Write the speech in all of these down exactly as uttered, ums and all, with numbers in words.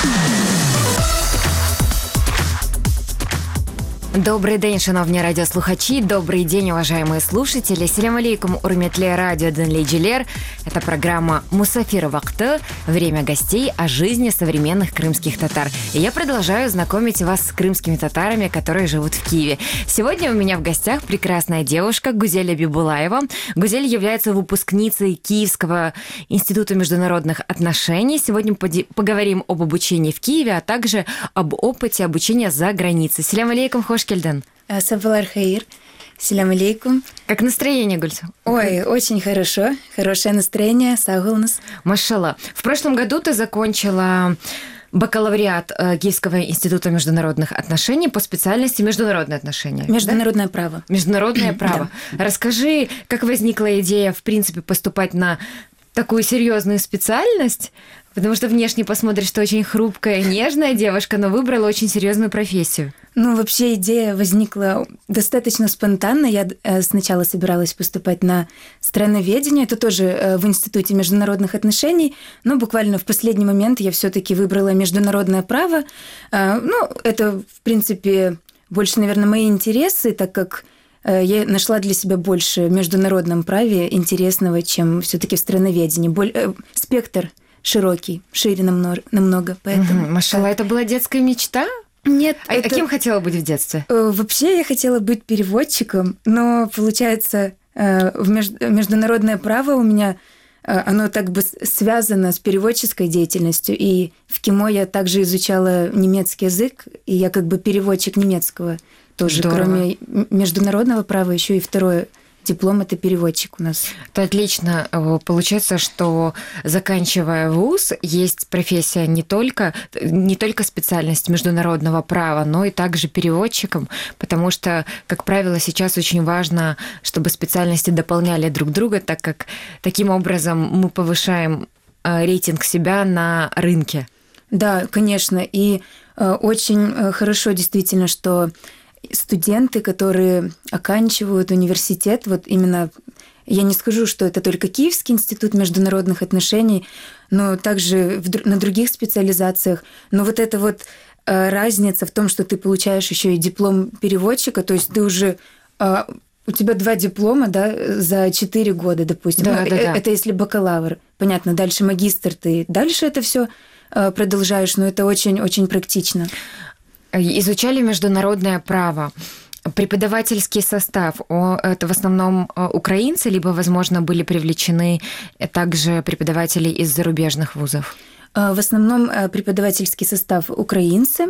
Добрий день, шановні радиослухачи, добрый день, уважаемые слушатели. Селям алейкум, урметле радио Денлейджилер. Это программа «Мусафир Вакты», время гостей о жизни современных крымских татар. И я продолжаю знакомить вас с крымскими татарами, которые живут в Киеве. Сегодня у меня в гостях прекрасная девушка Гузель Абибулаева. Гузель является выпускницей Киевского института международных отношений. Сегодня поговорим об обучении в Киеве, а также об опыте обучения за границей. Селям алейкум, хош келден. Сабалар хаир. Селям алейкум. Как настроение, Гульса? Ой, очень хорошо. Хорошее настроение. Сагулнас. Машалла. В прошлом году ты закончила бакалавриат Киевского института международных отношений по специальности международные отношения. Международное да? право. Международное право. Да. Расскажи, как возникла идея, в принципе, поступать на такую серьезную специальность? Потому что внешне посмотришь, что очень хрупкая, нежная девушка, но выбрала очень серьезную профессию. Ну, вообще идея возникла достаточно спонтанно. Я сначала собиралась поступать на страноведение, это тоже в Институте международных отношений, но буквально в последний момент я все-таки выбрала международное право. Ну, это, в принципе, больше, наверное, мои интересы, так как я нашла для себя больше в международном праве интересного, чем все-таки в страноведении. Боль... Спектр широкий, шире намного, поэтому... Угу, машалла, это была детская мечта? Нет. А это... кем хотела быть в детстве? Вообще я хотела быть переводчиком, но, получается, в международное право у меня оно так бы связано с переводческой деятельностью, и в КИМО я также изучала немецкий язык, и я как бы переводчик немецкого тоже, здорово. Кроме международного права, еще и второе диплом – это переводчик у нас. Это отлично. Получается, что, заканчивая вуз, есть профессия не только, не только специальность международного права, но и также переводчиком, потому что, как правило, сейчас очень важно, чтобы специальности дополняли друг друга, так как таким образом мы повышаем рейтинг себя на рынке. Да, конечно. И очень хорошо действительно, что студенты, которые оканчивают университет, вот именно, я не скажу, что это только Киевский институт международных отношений, но также в, на других специализациях. Но вот эта вот э, разница в том, что ты получаешь еще и диплом переводчика, то есть ты уже... Э, у тебя два диплома, да, за четыре года, допустим. Да, ну, да, да. Это если бакалавр. Понятно, дальше магистр, ты дальше это все э, продолжаешь, но это очень-очень практично. Изучали международное право. Преподавательский состав, это в основном украинцы, либо, возможно, были привлечены также преподаватели из зарубежных вузов? В основном преподавательский состав украинцы,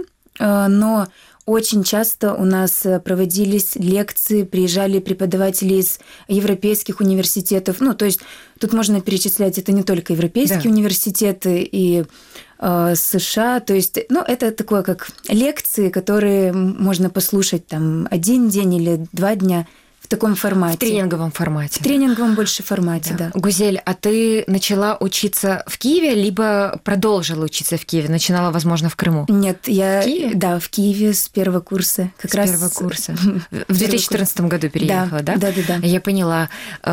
но очень часто у нас проводились лекции, приезжали преподаватели из европейских университетов. Ну, то есть тут можно перечислять, это не только европейские да. университеты и э, США. То есть, ну, это такое, как лекции, которые можно послушать там один день или два дня в таком формате. В тренинговом формате. В тренинговом больше формате, да. да. Гузель, а ты начала учиться в Киеве, либо продолжила учиться в Киеве? Начинала, возможно, в Крыму? Нет, я... В Киеве? Да, в Киеве с первого курса. Как с раз первого курса. В две тысячи четырнадцатом году переехала, да? Да, да, да. Я поняла.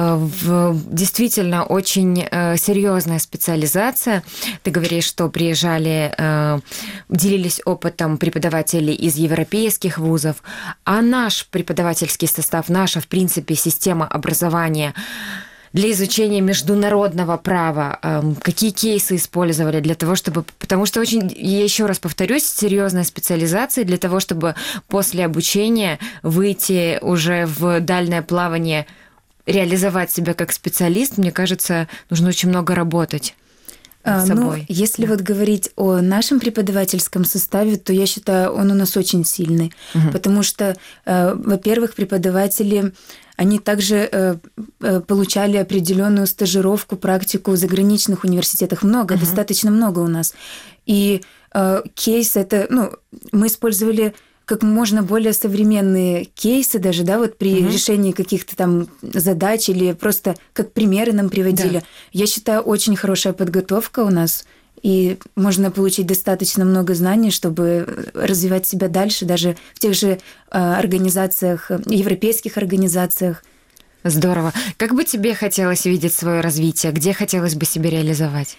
Действительно, очень серьезная специализация. Ты говоришь, что приезжали, делились опытом преподаватели из европейских вузов, а наш преподавательский состав, наша в принципе, система образования для изучения международного права, какие кейсы использовали для того, чтобы... Потому что очень, я еще раз повторюсь, серьезная специализация для того, чтобы после обучения выйти уже в дальнее плавание, реализовать себя как специалист, мне кажется, нужно очень много работать. А, ну, если да. вот говорить о нашем преподавательском составе, то я считаю, он у нас очень сильный, угу. потому что, э, во-первых, преподаватели, они также э, э, получали определенную стажировку, практику в заграничных университетах. Много, угу. достаточно много у нас. И э, кейс это, ну, мы использовали как можно более современные кейсы даже, да, вот при mm-hmm. решении каких-то там задач или просто как примеры нам приводили. Да. Я считаю, очень хорошая подготовка у нас, и можно получить достаточно много знаний, чтобы развивать себя дальше, даже в тех же организациях, европейских организациях. Здорово. Как бы тебе хотелось видеть свое развитие? Где хотелось бы себя реализовать?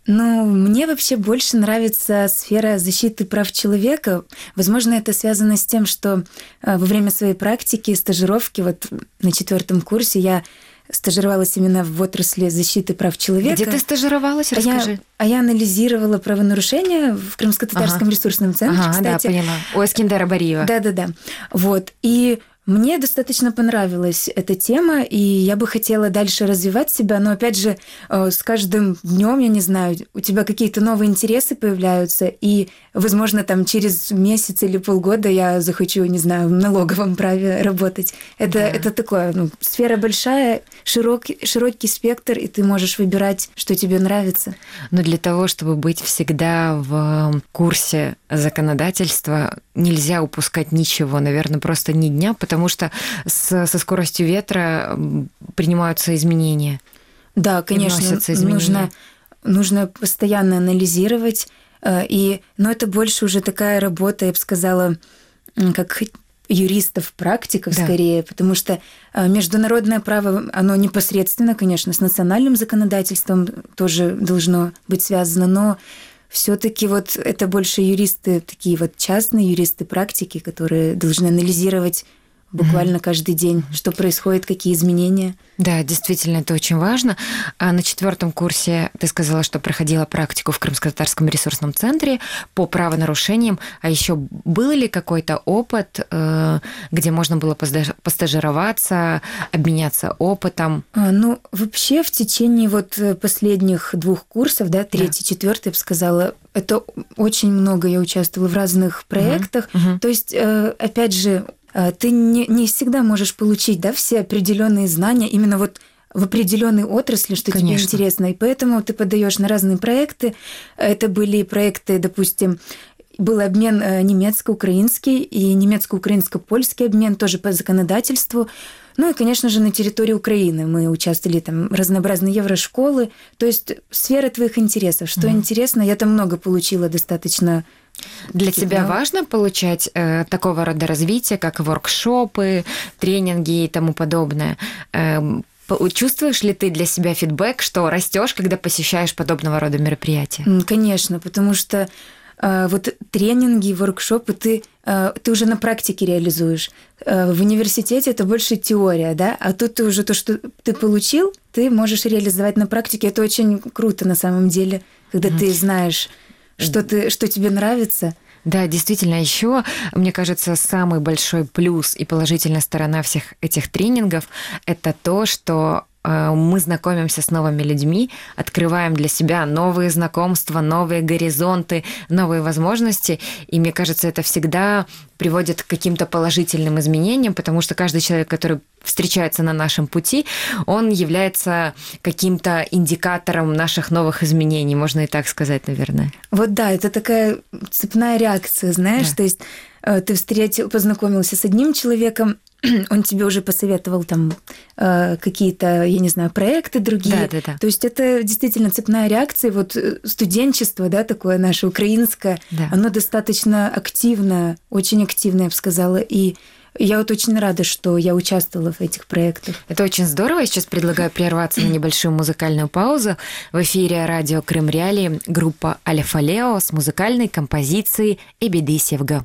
Ну, мне вообще больше нравится сфера защиты прав человека. Возможно, это связано с тем, что во время своей практики, стажировки, вот на четвертом курсе я стажировалась именно в отрасли защиты прав человека. Где ты стажировалась? Расскажи. А я, а я анализировала правонарушения в Крымско-Татарском ага. ресурсном центре, ага, кстати. Да, поняла. У Эскендера Бариева. Да-да-да. Вот. И мне достаточно понравилась эта тема, и я бы хотела дальше развивать себя, но, опять же, с каждым днем, я не знаю, у тебя какие-то новые интересы появляются, и, возможно, там через месяц или полгода я захочу, не знаю, в налоговом праве работать. Это, да. это такое, ну, сфера большая, широкий, широкий спектр, и ты можешь выбирать, что тебе нравится. Но для того, чтобы быть всегда в курсе законодательства, нельзя упускать ничего, наверное, просто ни дня, потому потому что с, со скоростью ветра принимаются изменения. Да, конечно, нужно, нужно постоянно анализировать. И, но это больше уже такая работа, я бы сказала, как юристов, практиков, да. скорее, потому что международное право, оно непосредственно, конечно, с национальным законодательством тоже должно быть связано, но все-таки вот это больше юристы, такие вот частные юристы практики, которые должны анализировать буквально mm-hmm. каждый день, что происходит, какие изменения. Да, действительно, это очень важно. А на четвертом курсе ты сказала, что проходила практику в Крымско-Татарском ресурсном центре по правонарушениям. А еще был ли какой-то опыт, где можно было постажироваться, обменяться опытом? А, ну, вообще в течение вот последних двух курсов, да, третий, да. четвертый, я бы сказала, это очень много я участвовала в разных проектах. Mm-hmm. То есть, опять же, ты не, не всегда можешь получить, да, все определенные знания именно вот в определенной отрасли, что Конечно. Тебе интересно. И поэтому ты подаешь на разные проекты. Это были проекты, допустим, был обмен немецко-украинский и немецко-украинско-польский обмен тоже по законодательству. Ну и, конечно же, на территории Украины мы участвовали, там разнообразные еврошколы. То есть сфера твоих интересов. Что mm. интересно, я там много получила достаточно. Для тебя да. важно получать э, такого рода развитие, как воркшопы, тренинги и тому подобное? Э, чувствуешь ли ты для себя фидбэк, что растешь, когда посещаешь подобного рода мероприятия? Конечно, потому что э, вот тренинги, воркшопы ты, э, ты уже на практике реализуешь. Э, в университете это больше теория, да, а тут ты уже то, что ты получил, ты можешь реализовать на практике. Это очень круто на самом деле, когда mm-hmm. ты знаешь, что, ты, что тебе нравится. Да, действительно, еще, мне кажется, самый большой плюс и положительная сторона всех этих тренингов – это то, что мы знакомимся с новыми людьми, открываем для себя новые знакомства, новые горизонты, новые возможности. И мне кажется, это всегда приводит к каким-то положительным изменениям, потому что каждый человек, который встречается на нашем пути, он является каким-то индикатором наших новых изменений, можно и так сказать, наверное. Вот да, это такая цепная реакция, знаешь, да. То есть ты встретил, познакомился с одним человеком, он тебе уже посоветовал там какие-то, я не знаю, проекты другие. Да, да, да. То есть это действительно цепная реакция. Вот студенчество, да, такое наше украинское, да. Оно достаточно активное, очень активное, я бы сказала. И я вот очень рада, что я участвовала в этих проектах. Это очень здорово. Я сейчас предлагаю прерваться на небольшую музыкальную паузу. В эфире радио Крым Реалии группа Алефалео с музыкальной композицией «Эбиды Севга».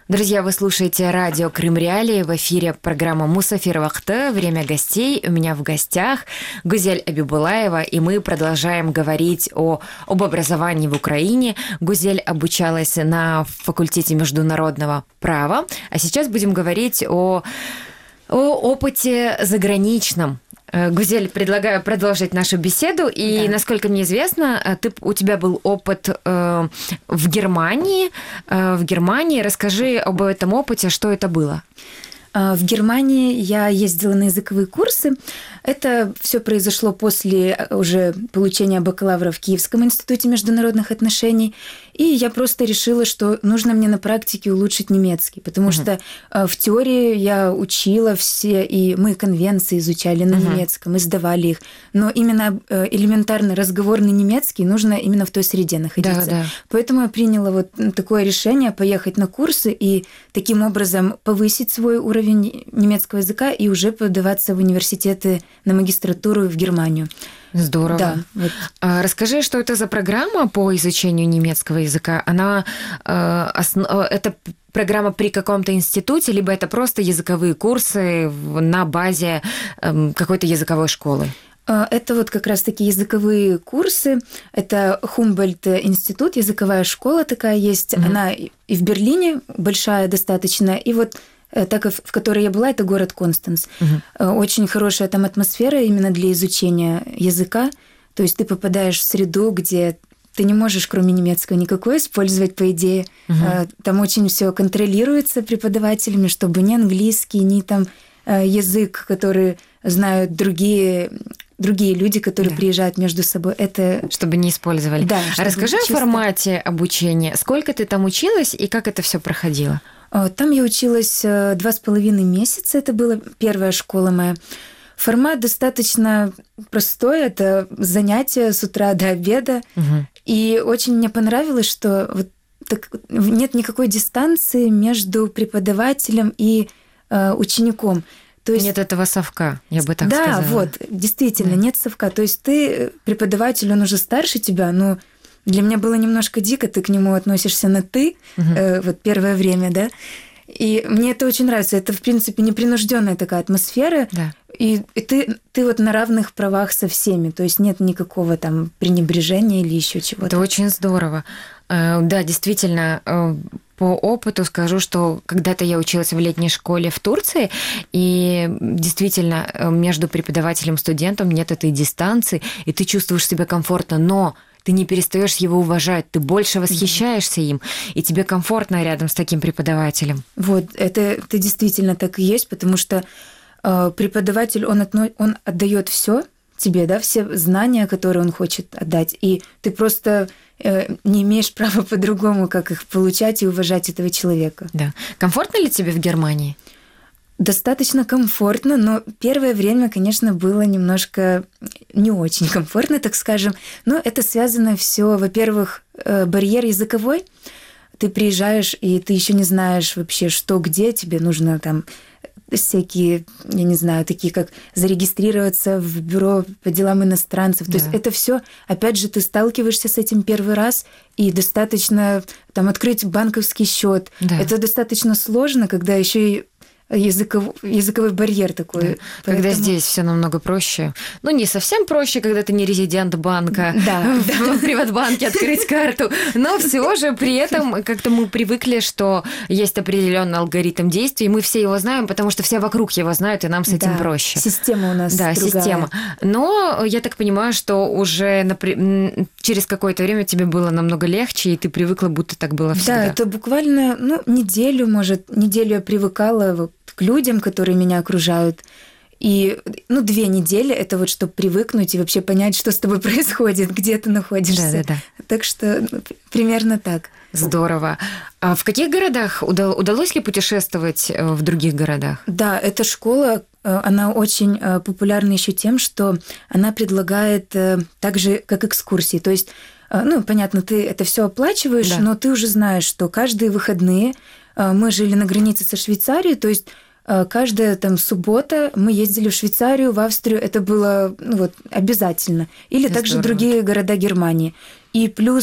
Друзья, вы слушаете радио Крым Реалии. В эфире программа «Мусафир Вахты». Время гостей. У меня в гостях Гузель Абибулаева, и мы продолжаем говорить о, об образовании в Украине. Гузель обучалась на факультете международного права, а сейчас будем говорить о, о опыте заграничном. Гузель, предлагаю продолжить нашу беседу. И, да. насколько мне известно, ты, у тебя был опыт э, в Германии. Э, в Германии. Расскажи об этом опыте, что это было. В Германии я ездила на языковые курсы. Это все произошло после уже получения бакалавра в Киевском институте международных отношений. И я просто решила, что нужно мне на практике улучшить немецкий, потому uh-huh. что в теории я учила все, и мы конвенции изучали на uh-huh. немецком, и сдавали их. Но именно элементарно разговорный немецкий нужно именно в той среде находиться. Да, да. Поэтому я приняла вот такое решение поехать на курсы и таким образом повысить свой уровень немецкого языка и уже подаваться в университеты на магистратуру в Германию. Здорово. Да, вот. Расскажи, что это за программа по изучению немецкого языка? Она э, основ... это программа при каком-то институте, либо это просто языковые курсы на базе э, какой-то языковой школы? Это вот как раз-таки языковые курсы. Это Хумбольдт-институт, языковая школа такая есть. Mm-hmm. Она и в Берлине большая достаточно, и вот так, в которой я была, это город Констанц. Угу. Очень хорошая там атмосфера именно для изучения языка. То есть ты попадаешь в среду, где ты не можешь, кроме немецкого, никакой использовать, по идее. Угу. Там очень все контролируется преподавателями, чтобы ни английский, ни там язык, который знают другие... другие люди, которые да. приезжают между собой. Это... Чтобы не использовали. Да, а расскажи чисто... о формате обучения. Сколько ты там училась и как это все проходило? Там я училась два с половиной месяца. Это была первая школа моя. Формат достаточно простой. Это занятия с утра до обеда. Угу. И очень мне понравилось, что вот так, нет никакой дистанции между преподавателем и э, учеником. То есть... Нет этого совка, я бы так да, сказала. Да, вот, действительно, да. нет совка. То есть ты, преподаватель, он уже старше тебя, но для меня было немножко дико, ты к нему относишься на «ты», угу. э, вот первое время, да. И мне это очень нравится. Это, в принципе, непринужденная такая атмосфера. Да. И, и ты, ты вот на равных правах со всеми. То есть нет никакого там пренебрежения или еще чего-то. Это очень здорово. Да, действительно, по опыту скажу, что когда-то я училась в летней школе в Турции, и действительно между преподавателем и студентом нет этой дистанции, и ты чувствуешь себя комфортно, но ты не перестаешь его уважать, ты больше восхищаешься им, и тебе комфортно рядом с таким преподавателем. Вот, это, это действительно так и есть, потому что э, преподаватель, он, отно, он отдает все тебе, да, все знания, которые он хочет отдать, и ты просто э, не имеешь права по-другому, как их получать и уважать этого человека. Да. Комфортно ли тебе в Германии? Достаточно комфортно, но первое время, конечно, было немножко не очень комфортно, так скажем. Но это связано все, во-первых, барьер языковой. Ты приезжаешь, и ты еще не знаешь вообще, что где. Тебе нужно там всякие, я не знаю, такие как зарегистрироваться в бюро по делам иностранцев. То да. есть это все, опять же, ты сталкиваешься с этим первый раз, и достаточно там открыть банковский счет. Да. Это достаточно сложно, когда еще и Языков, языковой барьер такой. Да. Поэтому... Когда здесь все намного проще. Ну, не совсем проще, когда ты не резидент банка, да, в Приватбанке открыть карту, но все же при этом как-то мы привыкли, что есть определенный алгоритм действий, и мы все его знаем, потому что все вокруг его знают, и нам с этим да, проще. Система у нас Да, другая. система. Но я так понимаю, что уже через какое-то время тебе было намного легче, и ты привыкла, будто так было всегда. Да, это буквально ну, неделю, может, неделю я привыкала к людям, которые меня окружают. И, ну, две недели это вот, чтобы привыкнуть и вообще понять, что с тобой происходит, где ты находишься. Да, да, да. Так что ну, примерно так. Здорово. А в каких городах удалось ли путешествовать в других городах? Да, эта школа, она очень популярна еще тем, что она предлагает так же, как экскурсии. То есть, ну, понятно, ты это все оплачиваешь, да. но ты уже знаешь, что каждые выходные мы жили на границе со Швейцарией, то есть каждая там суббота мы ездили в Швейцарию, в Австрию, это было ну, вот, обязательно. Или это также здорово. Другие города Германии. И плюс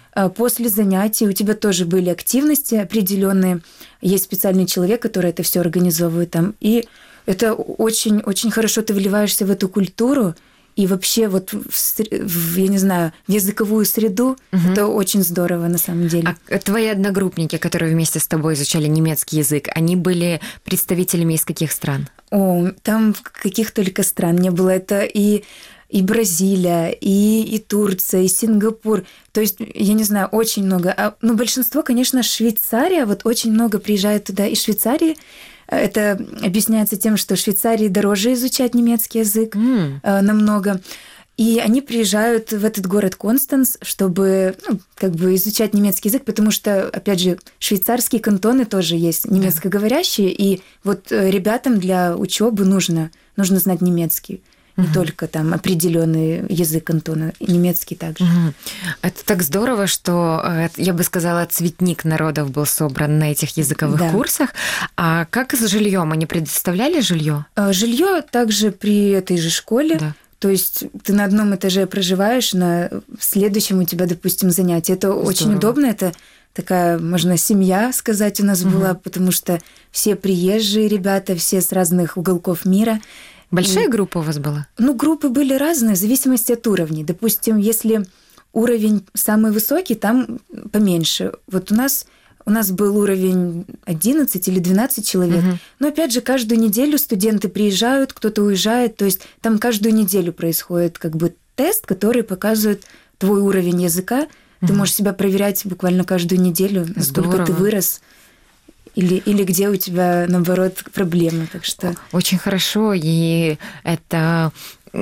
после занятий у тебя тоже были активности определенные. Есть специальный человек, который это все организовывает там. И это очень-очень хорошо ты вливаешься в эту культуру. И вообще вот в, в, я не знаю, в языковую среду, угу. это очень здорово на самом деле. А твои одногруппники, которые вместе с тобой изучали немецкий язык, они были представителями из каких стран? О, там каких только стран не было. Это и, и Бразилия, и, и Турция, и Сингапур. То есть, я не знаю, очень много. А, ну, большинство, конечно, Швейцария. Вот очень много приезжает туда из Швейцарии. Это объясняется тем, что в Швейцарии дороже изучать немецкий язык mm. намного. И они приезжают в этот город Констанц, чтобы ну, как бы изучать немецкий язык, потому что, опять же, швейцарские кантоны тоже есть немецкоговорящие, и вот ребятам для учебы нужно, нужно знать немецкий. Не угу. только там определенный язык кантона, и немецкий также. Угу. Это так здорово, что, я бы сказала, цветник народов был собран на этих языковых да. курсах. А как с жильем? Они предоставляли жилье? Жилье также при этой же школе. Да. То есть ты на одном этаже проживаешь, на следующем у тебя, допустим, занятие. Это здорово. Очень удобно. Это такая, можно, семья сказать у нас угу. была, потому что все приезжие ребята, все с разных уголков мира. Большая и, группа у вас была? Ну, группы были разные, в зависимости от уровней. Допустим, если уровень самый высокий, там поменьше. Вот у нас, у нас был уровень одиннадцать или двенадцать человек. Угу. Но, опять же, каждую неделю студенты приезжают, кто-то уезжает. То есть там каждую неделю происходит как бы тест, который показывает твой уровень языка. Угу. Ты можешь себя проверять буквально каждую неделю, насколько Здорово. Ты вырос. Или, или где у тебя, наоборот, проблемы. Так что... Очень хорошо, и это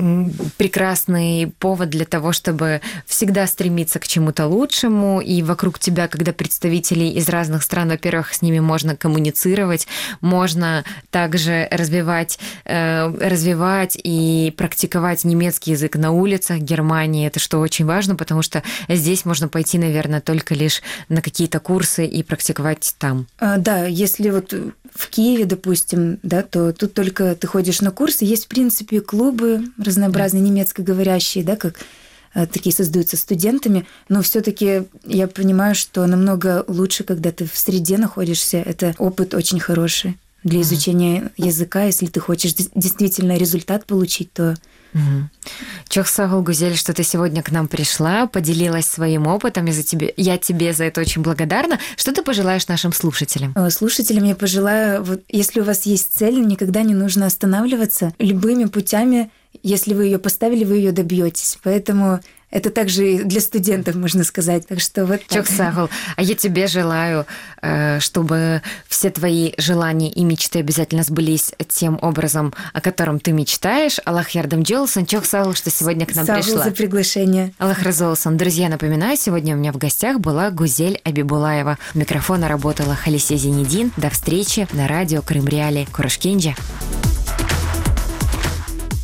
прекрасный повод для того, чтобы всегда стремиться к чему-то лучшему, и вокруг тебя, когда представители из разных стран, во-первых, с ними можно коммуницировать, можно также развивать, э, развивать и практиковать немецкий язык на улицах Германии, это что очень важно, потому что здесь можно пойти, наверное, только лишь на какие-то курсы и практиковать там. А, да, если вот в Киеве, допустим, да, то тут только ты ходишь на курсы, есть, в принципе, клубы разнообразные, да. немецкоговорящие, да, как такие создаются студентами, но все-таки я понимаю, что намного лучше, когда ты в среде находишься, это опыт очень хороший для изучения mm-hmm. языка, если ты хочешь действительно результат получить, то... Чох сагыл, Гузель, что ты сегодня к нам пришла, поделилась своим опытом, я, за тебе, я тебе за это очень благодарна. Что ты пожелаешь нашим слушателям? Слушателям я пожелаю, вот, если у вас есть цель, никогда не нужно останавливаться. Любыми путями, если вы ее поставили, вы ее добьетесь. Поэтому это также и для студентов, можно сказать. Так что вот так. Чох сагыл, а я тебе желаю, чтобы все твои желания и мечты обязательно сбылись тем образом, о котором ты мечтаешь. Аллах ярдам джолсон. Чох сагыл, что сегодня к нам сагыл пришла. За приглашение. Аллах разолсон. Друзья, напоминаю, сегодня у меня в гостях была Гузель Абибулаева. У микрофона работала Халисе Зенедин. До встречи на радио Крым Реали. Курашкенджа.